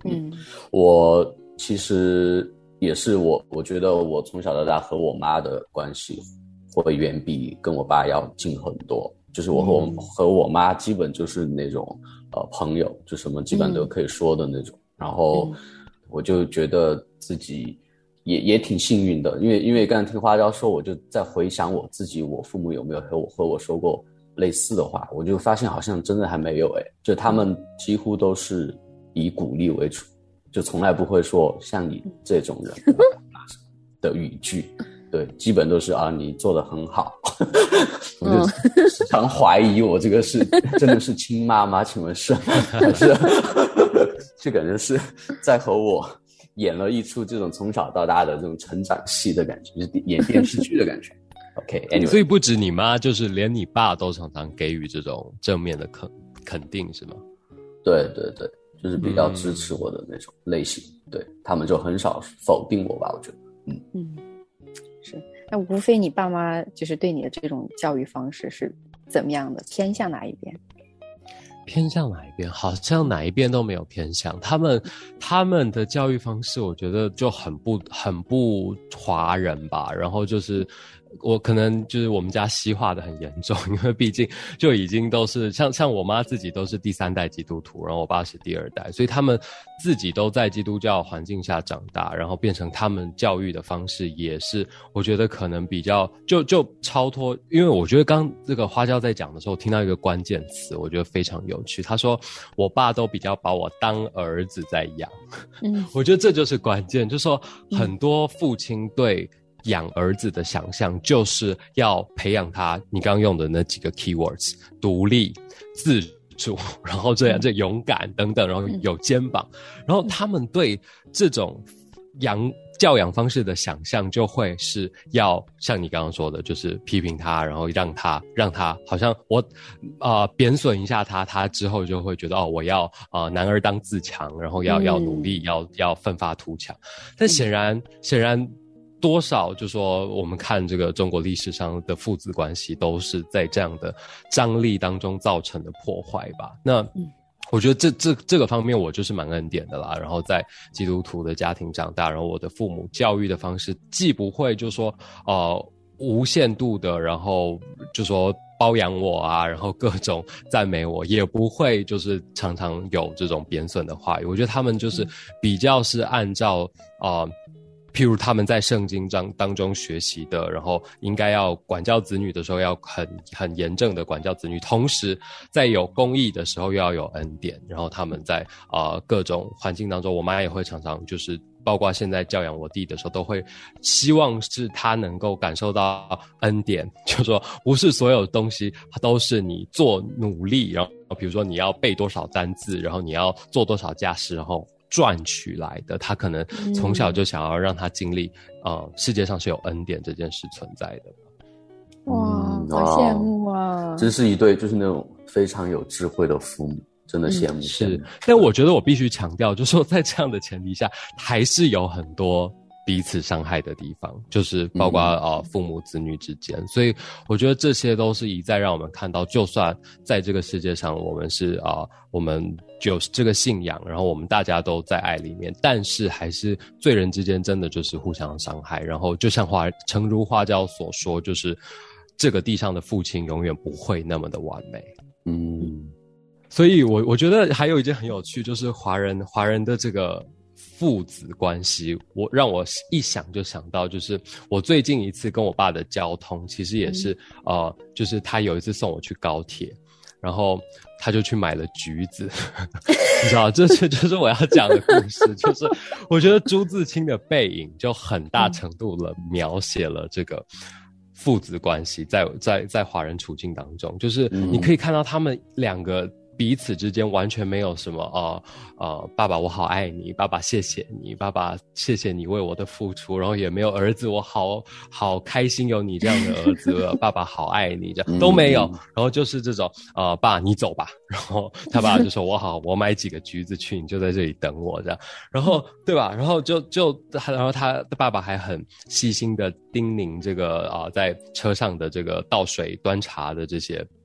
嗯， 我其实也是我，我觉得我从小到大和我妈的关系会远比跟我爸要近很多。就是我和我、嗯、和我妈基本就是那种呃朋友，就什么基本都可以说的那种。嗯、然后我就觉得自己也也挺幸运的，因为因为刚才听花椒说，我就在回想我自己，我父母有没有和我和我说过类似的话，我就发现好像真的还没有诶，就他们几乎都是以鼓励为主，就从来不会说像你这种人的语句。对，基本都是啊，你做得很好。我就时常怀疑我这个是真的是亲妈妈，请问是还是就感觉是在和我演了一出这种从小到大的这种成长戏的感觉，就是演电视剧的感觉。OK，anyway，、okay, 所以不止你妈，就是连你爸都常常给予这种正面的肯肯定，是吗？ 对对对，就是比较支持我的那种类型。嗯、对，他们就很少否定我吧，我觉得。嗯嗯。是，那无非你爸妈就是对你的这种教育方式是怎么样的，偏向哪一边？ 偏向哪一边？好像哪一边都没有偏向。他们他们的教育方式，我觉得就很不很不华人吧。然后就是我可能就是我们家西化的很严重，因为毕竟就已经都是像像我妈自己都是第三代基督徒，然后我爸是第二代，所以他们自己都在基督教环境下长大，然后变成他们教育的方式也是，我觉得可能比较就就超脱。因为我觉得刚这个花椒在讲的时候，我听到一个关键词，我觉得非常有趣。他说我爸都比较把我当儿子在养，嗯，我觉得这就是关键，就是说很多父亲对养儿子的想象就是要培养他你刚刚用的那几个 keywords， 独立、自主，然后这样这勇敢等等，然后有肩膀，然后他们对这种养教养方式的想象就会是要像你刚刚说的，就是批评他，然后让他让他好像我呃贬损一下他，他之后就会觉得哦，我要呃男儿当自强，然后要要努力，要要奋发图强。但显然显然多少就说我们看这个中国历史上的父子关系都是在这样的张力当中造成的破坏吧。那我觉得这这这个方面我就是蛮恩典的啦，然后在基督徒的家庭长大，然后我的父母教育的方式既不会就说呃无限度的，然后就说包养我啊，然后各种赞美我，也不会就是常常有这种贬损的话语。我觉得他们就是比较是按照呃譬如他们在圣经当当中学习的，然后应该要管教子女的时候要很很严正的管教子女，同时在有公义的时候又要有恩典。然后他们在呃各种环境当中，我妈也会常常就是包括现在教养我弟的时候，都会希望是他能够感受到恩典，就是说不是所有东西都是你做努力，然后比如说你要背多少单字，然后你要做多少架势，然后赚取来的。他可能从小就想要让他经历、嗯、呃，世界上是有恩典这件事存在的。 哇，好羡慕啊！ 真是一对就是那种非常有智慧的父母，真的羡慕。 嗯、是，但我觉得我必须强调，就是说在这样的前提下，还是有很多彼此伤害的地方，就是包括、嗯、呃父母子女之间。所以我觉得这些都是一再让我们看到，就算在这个世界上我们是啊、呃、我们有这个信仰，然后我们大家都在爱里面，但是还是罪人之间真的就是互相伤害。然后就像花诚如花椒所说，就是这个地上的父亲永远不会那么的完美。 嗯， 所以我我觉得还有一件很有趣，就是华人华人的这个父子关系，我让我一想就想到，就是我最近一次跟我爸的交通，其实也是、嗯、呃，就是他有一次送我去高铁，然后他就去买了橘子，你知道，这这就是我要讲的故事，就是我觉得朱自清的背影就很大程度了描写了这个父子关系在在在华人处境当中，就是你可以看到他们两个彼此之间完全没有什么呃呃，爸爸我好爱你，爸爸谢谢你，爸爸谢谢你为我的付出，然后也没有儿子我好好开心有你这样的儿子，爸爸好爱你，这样都没有。然后就是这种呃，爸你走吧，然后他爸就说我好，我买几个橘子去，你就在这里等我这样，然后对吧？然后就就然后他的爸爸还很细心的叮咛这个啊、呃，在车上的这个倒水端茶的这些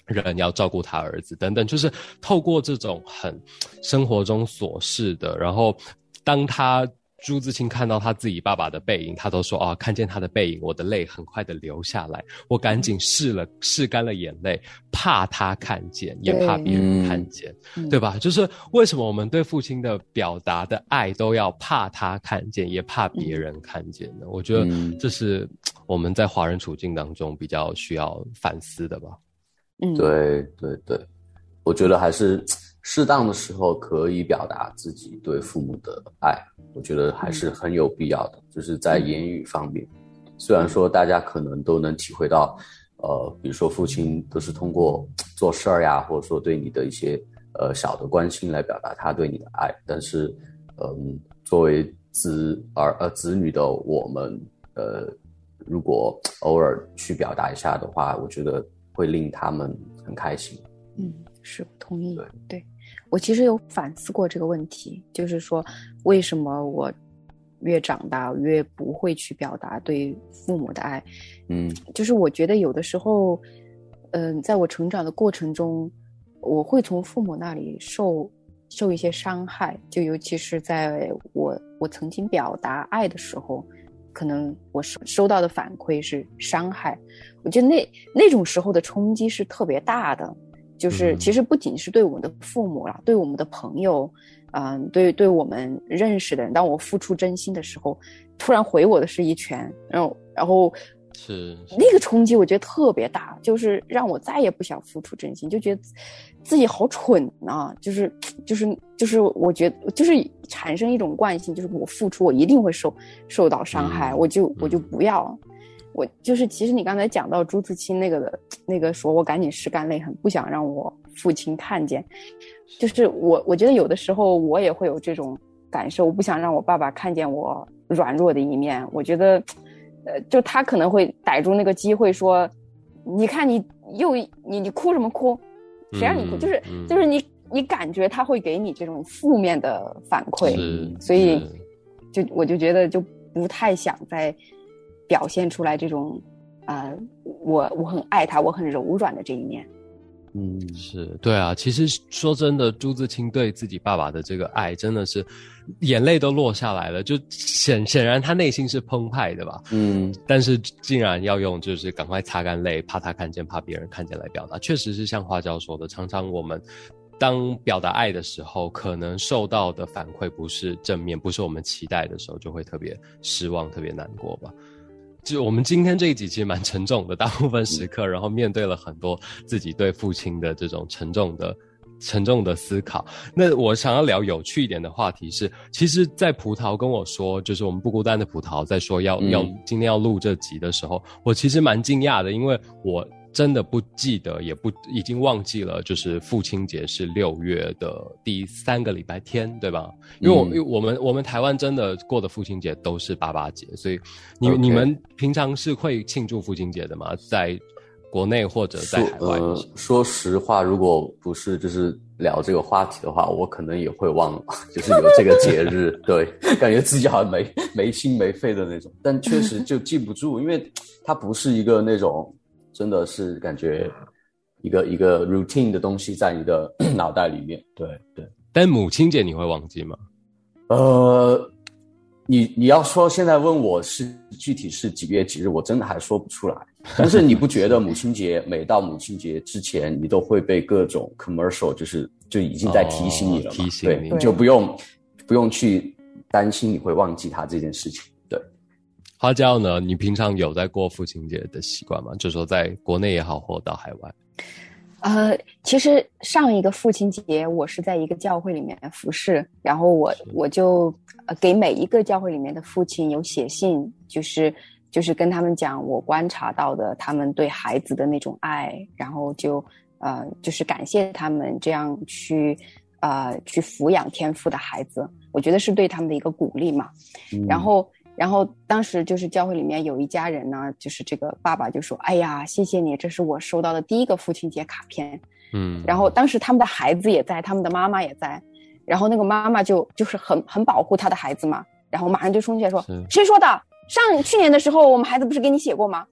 人要照顾他儿子等等，就是透过这种很生活中琐事的，然后当他朱自清看到他自己爸爸的背影，他都说啊，看见他的背影，我的泪很快的流下来，我赶紧拭了拭干了眼泪，怕他看见，也怕别人看见，对吧？就是为什么我们对父亲的表达的爱都要怕他看见，也怕别人看见呢？我觉得这是我们在华人处境当中比较需要反思的吧。 嗯，对对对，我觉得还是适当的时候可以表达自己对父母的爱，我觉得还是很有必要的，就是在言语方面。虽然说大家可能都能体会到，呃，比如说父亲都是通过做事儿呀，或者说对你的一些呃小的关心来表达他对你的爱，但是，嗯，作为子儿呃子女的我们，呃，如果偶尔去表达一下的话，我觉得会令他们很开心。 嗯，是，同意。对，对，我其实有反思过这个问题，就是说为什么我越长大越不会去表达对父母的爱。嗯，就是我觉得有的时候嗯、呃，在我成长的过程中，我会从父母那里受受一些伤害，就尤其是在我我曾经表达爱的时候，可能我收收到的反馈是伤害，我觉得那那种时候的冲击是特别大的，就是其实不仅是对我们的父母啦，对我们的朋友，嗯、呃，对对我们认识的人，当我付出真心的时候，突然回我的是一拳，然后然后是那个冲击，我觉得特别大，就是让我再也不想付出真心，就觉得自己好蠢啊，就是就是就是我觉得就是产生一种惯性，就是我付出我一定会受受到伤害，嗯、我就我就不要。我就是其实你刚才讲到朱自清那个的那个说我赶紧拭干泪，很不想让我父亲看见，就是我我觉得有的时候我也会有这种感受，我不想让我爸爸看见我软弱的一面，我觉得呃，就他可能会逮住那个机会说，你看你又你你哭什么哭，谁让你哭，嗯、就是、嗯、就是你你感觉他会给你这种负面的反馈，所以就我就觉得就不太想再表现出来这种呃，我我很爱他，我很柔软的这一面。 嗯，是对啊。其实说真的，朱自清对自己爸爸的这个爱，真的是眼泪都落下来了。就显显然他内心是澎湃的吧？嗯，但是竟然要用就是赶快擦干泪，怕他看见，怕别人看见来表达，确实是像花椒说的，常常我们当表达爱的时候，可能受到的反馈不是正面，不是我们期待的时候，就会特别失望，特别难过吧。就我们今天这一集其实蛮沉重的，大部分时刻，然后面对了很多自己对父亲的这种沉重的沉重的思考。那我想要聊有趣一点的话题是，其实在葡萄跟我说，就是我们不孤单的葡萄在说要、嗯、要今天要录这集的时候，我其实蛮惊讶的，因为我真的不记得，也不已经忘记了，就是父亲节是六月的第三个礼拜天，对吧？因为我、嗯、因为我们我们台湾真的过的父亲节都是八八节，所以你、okay. 你们平常是会庆祝父亲节的吗？在国内或者在海外？ 呃，说实话，如果不是就是聊这个话题的话，我可能也会忘了，就是有这个节日，对，感觉自己好像没没心没肺的那种，但确实就记不住，因为它不是一个那种。真的是感觉一个一个 routine 的东西在你的脑袋里面，对对。 但母亲节你会忘记吗？ 呃，你你要说现在问我是具体是几月几日，我真的还说不出来。但是你不觉得母亲节每到母亲节之前，你都会被各种 commercial 就是就已经在提醒你了嘛？哦、 提醒你， 对，你就不用不用去担心你会忘记它这件事情。 花椒呢？你平常有在过父亲节的习惯吗？就是说在国内也好，或到海外。 呃，其实上一个父亲节我是在一个教会里面服侍，然后我我就呃给每一个教会里面的父亲有写信，就是就是跟他们讲我观察到的他们对孩子的那种爱，然后就呃就是感谢他们这样去呃去抚养天赋的孩子，我觉得是对他们的一个鼓励嘛。嗯、然后。然后当时就是教会里面有一家人呢，就是这个爸爸就说，哎呀，谢谢你，这是我收到的第一个父亲节卡片。嗯，然后当时他们的孩子也在，他们的妈妈也在，然后那个妈妈就就是很很保护他的孩子嘛，然后马上就冲进来说，谁说的？上去年的时候我们孩子不是给你写过吗？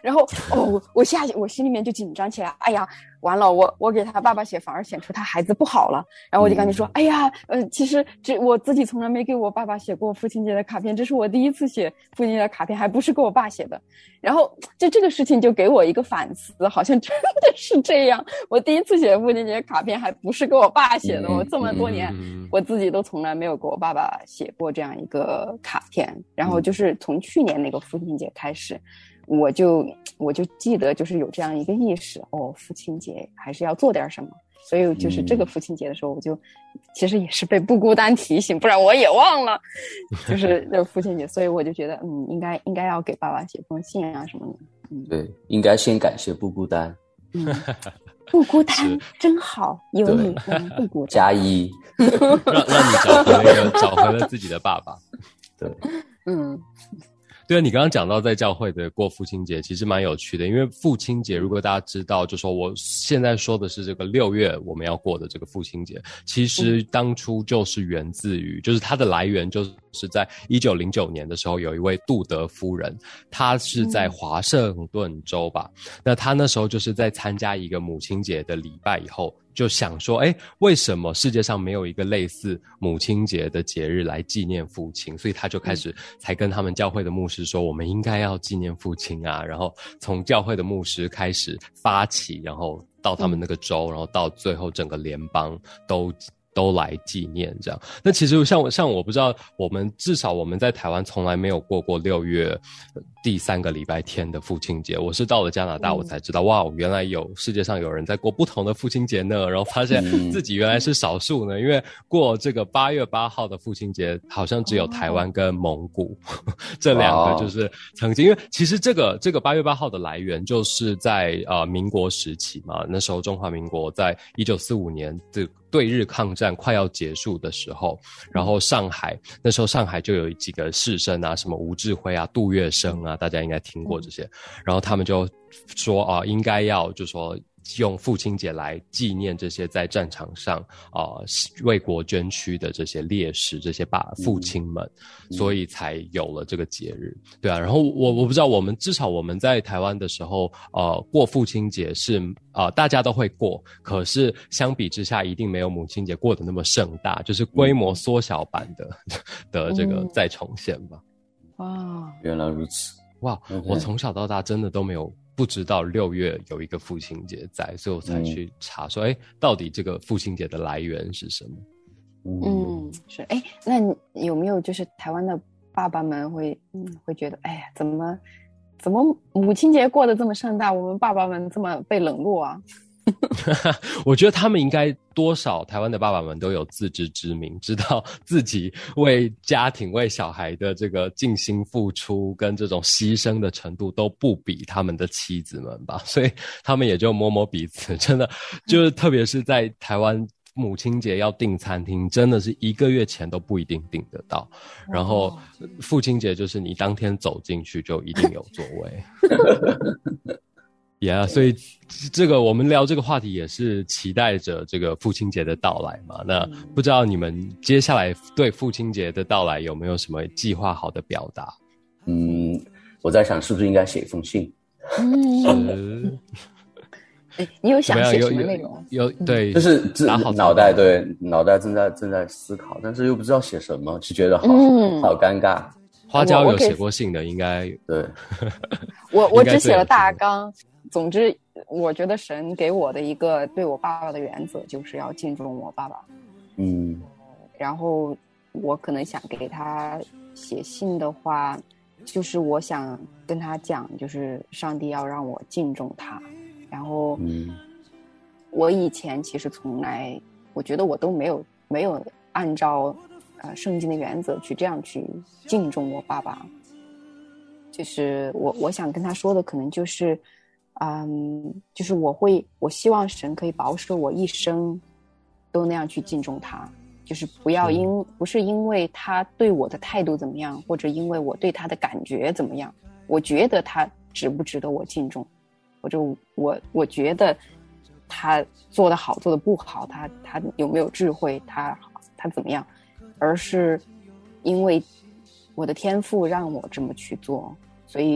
然后哦，我下我心里面就紧张起来，哎呀，完了，我我给他爸爸写反而显出他孩子不好了。然后我就赶紧说，嗯、哎呀，呃，其实这我自己从来没给我爸爸写过父亲节的卡片，这是我第一次写父亲节的卡片，还不是给我爸写的。然后就这个事情就给我一个反思，好像真的是这样，我第一次写父亲节卡片还不是给我爸写的，我这么多年我自己都从来没有给我爸爸写过这样一个卡片。然后就是从去年那个父亲节开始，我就我就记得就是有这样一个意识，哦，父亲节还是要做点什么。所以就是这个父亲节的时候，我就其实也是被不孤单提醒，不然我也忘了，就是就是父亲节，所以我就觉得嗯，应该应该要给爸爸写封信啊什么的。嗯， 对，应该先感谢不孤单。 嗯，不孤单真好，有你不孤单。 加一， 让让你找回了一个找回了自己的爸爸。 对， 嗯。 对啊，你刚刚讲到在教会的过父亲节，其实蛮有趣的。因为父亲节，如果大家知道，就说我现在说的是这个六月我们要过的这个父亲节，其实当初就是源自于，就是它的来源就是在一九零九年的时候，有一位杜德夫人，她是在华盛顿州吧，那她那时候就是在参加一个母亲节的礼拜以后，就想说，诶，为什么世界上没有一个类似母亲节的节日来纪念父亲？所以他就开始才跟他们教会的牧师说，我们应该要纪念父亲啊。然后从教会的牧师开始发起，然后到他们那个州，然后到最后整个联邦都都来纪念这样。那其实像我像我不知道，我们至少我们在台湾从来没有过过六月第三个礼拜天的父亲节。我是到了加拿大我才知道，哇，原来有世界上有人在过不同的父亲节呢，然后发现自己原来是少数呢。因为过这个八月八号的父亲节好像只有台湾跟蒙古这两个就是曾经，因为其实这个这个八月八号的来源就是在呃民国时期嘛，那时候中华民国在一九四五年这对日抗战快要结束的时候，然后上海那时候上海就有几个士绅啊，什么吴志辉啊、杜月笙啊，大家应该听过这些，然后他们就说啊、呃，应该要就说用父亲节来纪念这些在战场上啊、呃、为国捐躯的这些烈士、这些爸父亲们、嗯，所以才有了这个节日。对啊，然后我我不知道，我们至少我们在台湾的时候，呃，过父亲节是呃大家都会过，可是相比之下，一定没有母亲节过得那么盛大，就是规模缩小版的、嗯、的这个再重现吧。 哇， 原来如此！ 哇， okay. 我从小到大真的都没有。不知道六月有一个父亲节在，所以我才去查说，哎、嗯，到底这个父亲节的来源是什么？ 嗯，是，哎，那你有没有就是台湾的爸爸们会，嗯，会觉得，哎呀，怎么，怎么母亲节过得这么盛大，我们爸爸们这么被冷落啊？ 我觉得他们应该多少台湾的爸爸们都有自知之明，知道自己为家庭为小孩的这个尽心付出跟这种牺牲的程度都不比他们的妻子们吧，所以他们也就摸摸鼻子，真的就是特别是在台湾母亲节要订餐厅，真的是一个月前都不一定订得到，然后父亲节就是你当天走进去就一定有座位。Yeah， 所以这个我们聊这个话题也是期待着这个父亲节的到来嘛。那不知道你们接下来对父亲节的到来有没有什么计划好的表达？ 嗯，我在想是不是应该写一封信。 嗯，你有想写什么内容？ 有, 有, 有对， 就是脑袋对脑袋正在正在思考，但是又不知道写什么，就觉得好、嗯、好尴尬。 花椒有写过信的，应该对。 我我只写了大纲。总之，我觉得神给我的一个对我爸爸的原则，就是要敬重我爸爸。 嗯， 然后我可能想给他写信的话，就是我想跟他讲，就是上帝要让我敬重他。然后， 嗯， 我以前其实从来，我觉得我都没有没有按照呃圣经的原则去这样去敬重我爸爸。就是我我想跟他说的，可能就是。嗯，就是我会，我希望神可以保守我一生都那样去敬重他，就是不要因、嗯、不是因为他对我的态度怎么样，或者因为我对他的感觉怎么样，我觉得他值不值得我敬重，或者我我觉得他做得好做得不好，他他有没有智慧，他他怎么样，而是因为我的天父让我这么去做，所以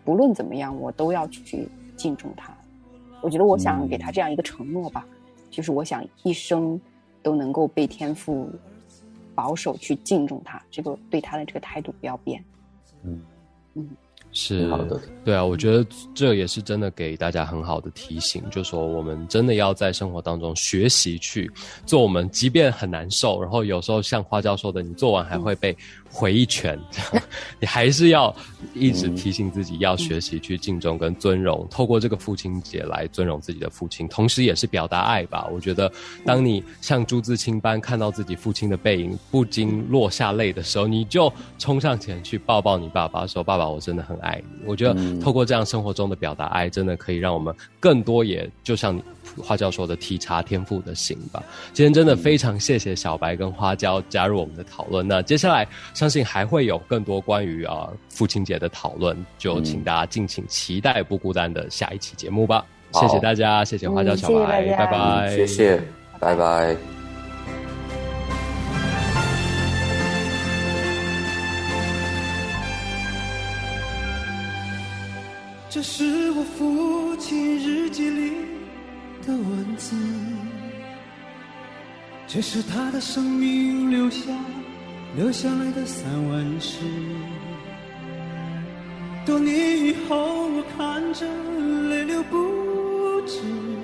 不论怎么样我都要去敬重他。我觉得我想给他这样一个承诺吧，嗯、就是我想一生都能够被天父保守去敬重他，这个对他的这个态度不要变。 嗯嗯， 是好的， 对啊，我觉得这也是真的给大家很好的提醒，就说我们真的要在生活当中学习去做我们即便很难受，然后有时候像花椒说的，你做完还会被回一拳，嗯、你还是要一直提醒自己要学习去敬重跟尊荣，嗯、透过这个父亲节来尊荣自己的父亲，同时也是表达爱吧。我觉得当你像朱自清般看到自己父亲的背影不禁落下泪的时候，你就冲上前去抱抱你爸爸，说爸爸我真的很爱你。我觉得透过这样生活中的表达爱，真的可以让我们更多也就像你花椒说的体察天父的心吧。今天真的非常谢谢小白跟花椒加入我们的讨论，那接下来相信还会有更多关于啊、呃、父亲节的讨论，就请大家敬请期待不孤单的下一期节目吧。谢谢大家，谢谢花椒小白、嗯、拜拜、 嗯、谢谢，拜拜。 这是我父亲日记里的文字，这是他的生命留下留下来的散文诗。多年以后我看着泪流不止，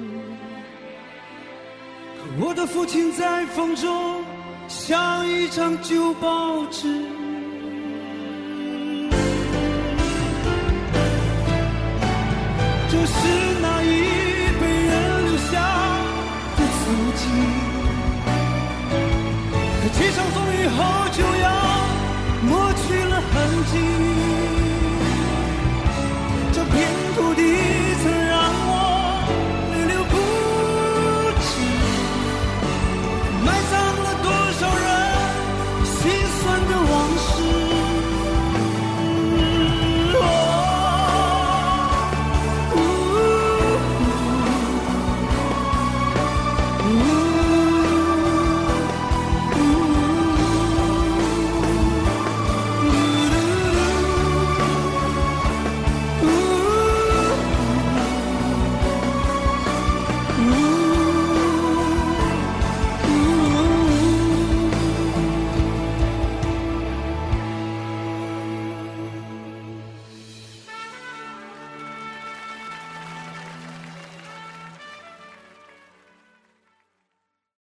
可我的父亲在风中像一张旧报纸。这是那一辈人留下的足迹，可几场风雨后就要抹去了痕迹。